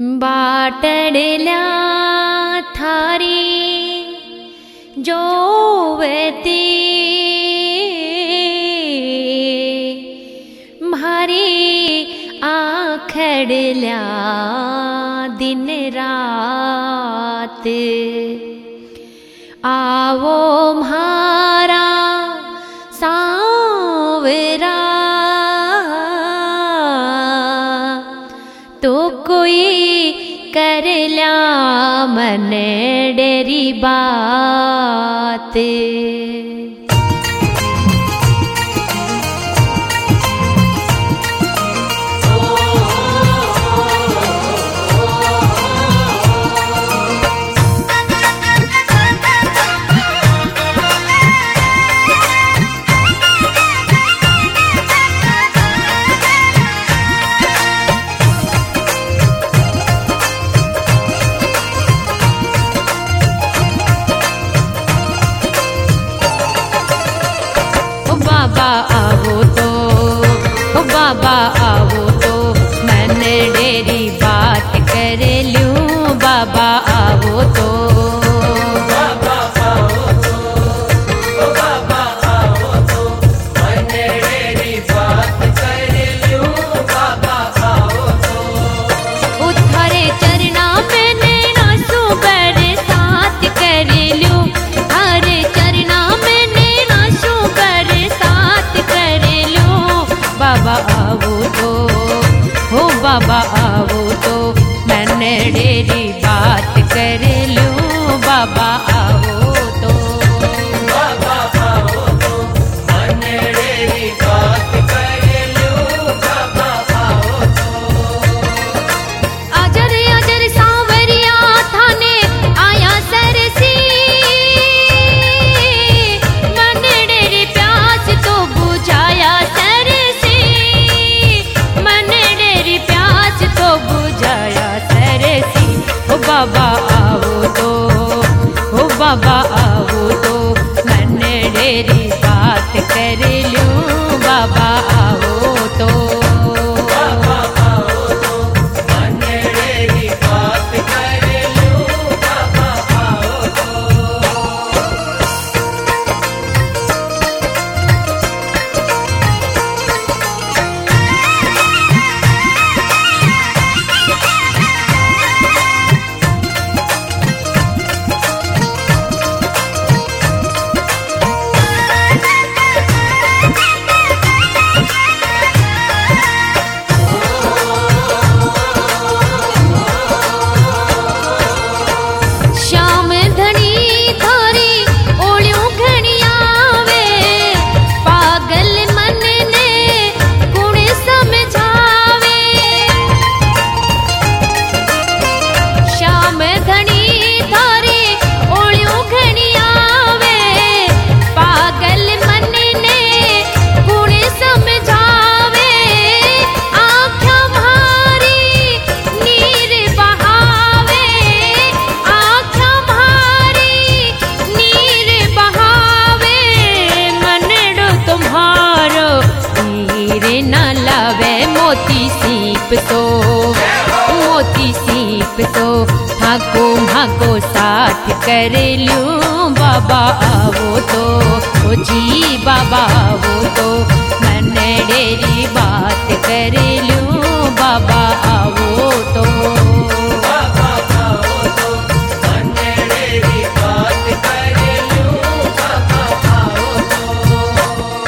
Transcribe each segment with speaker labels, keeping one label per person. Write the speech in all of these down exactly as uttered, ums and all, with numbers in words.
Speaker 1: बाटडल्या थारी जोवती म्हारी आखडल्या दिन रात आवो म्हारा सांवरा तो कोई करल्या मन डेरी बात बाबा आवो तो ओ बाबा आवो तो मन डेरी बात कर लूं बाबा आवो तो
Speaker 2: बाबा आवो तो ओ बाबा आवो तो मन डेरी बात कर लूं बाबा आवो तो
Speaker 1: उथारे चरना में नैना सुबर साथ कर लूं हरे चरना में नैना सुबर साथ कर लूं बाबा आवो तो हो बाबा आवो तो मन डेरी बात कर लूं बाबा आवो तो
Speaker 2: बाबा आवो तो मन डेरी बात कर लूं बाबा आवो तो
Speaker 1: आजर आजर सांवरिया थाने आया सरसी मन डेरी प्यास तो बुझाया सरसी मन डेरी प्यास तो बुझाया सरसी ओ बाबा आवो तो ओ बाबा आवो तो मन डेरी बात कर लूं बाबा आवो तो
Speaker 2: बाबा आवो तो मन डेरी बात कर लूं बाबा आवो तो
Speaker 1: श्याम धनी थारी ओळ्यों घणियावे पागल मन ने गुण समझावे श्याम धनी थारी ओळ्यों घणियावे पागल मन ने गुण समझावे आँख्या म्हारी नीर बहावे आँख्या म्हारी नीर बहावे मनड़ो तुम्हारो नीर न लावे मोती सीप तो मोती सीप तो भागो भागो साथ कर लूं बाबा आवो तो ओ जी बाबा आवो तो मन डेरी बात कर लूं बाबा आवो तो
Speaker 2: बाबा आवो तो मन डेरी बात कर लूं बाबा आवो तो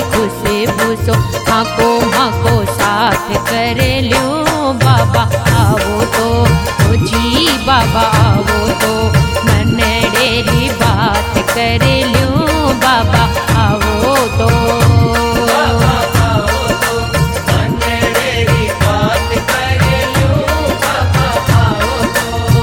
Speaker 1: खुशबू सो हाको हाको साथ कर ल्यूं बाबा आवो तो ओ जी बाबा आवो तो मनडेरी बात कर ल्यूं बाबा आवो तो
Speaker 2: बाबा आओ तो मनडेरी बात कर ल्यूं बाबा आओ तो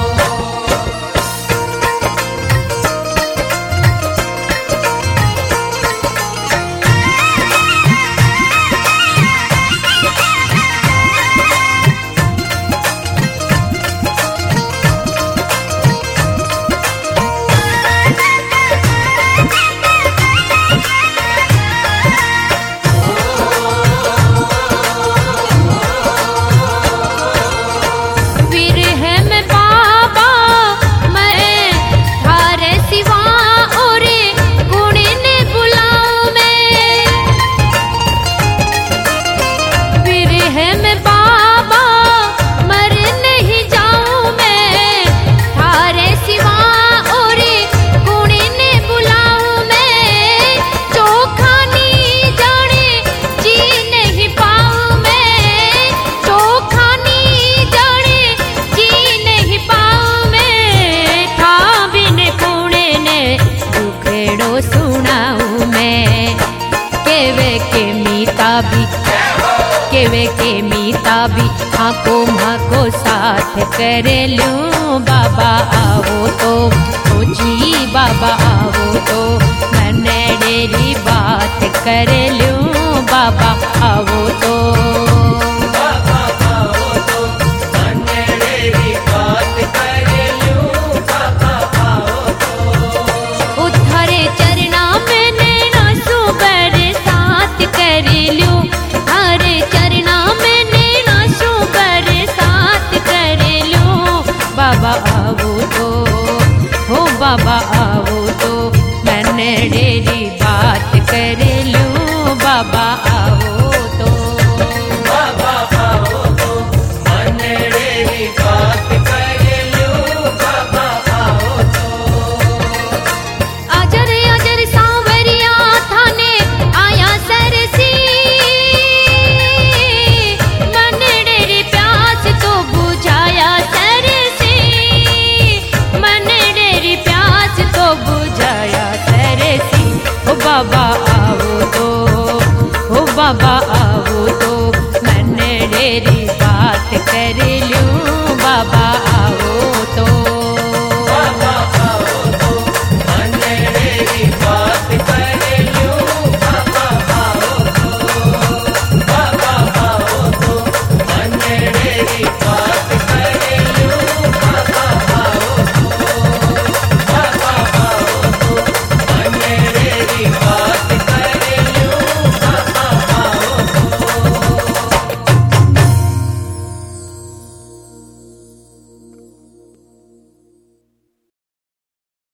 Speaker 2: केवे के मीता भी हाको हाको साथ कर ल्यूं बाबा आवो तो ओ जी बाबा आवो तो मनडेरी बात कर ल्यूं बाबा आवो तो